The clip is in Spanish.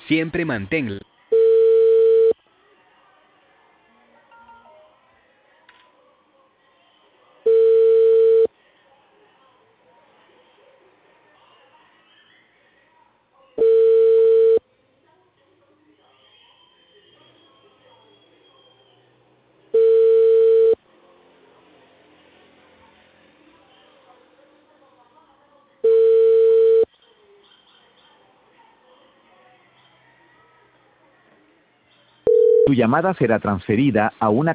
Siempre mantén. Tu llamada será transferida a una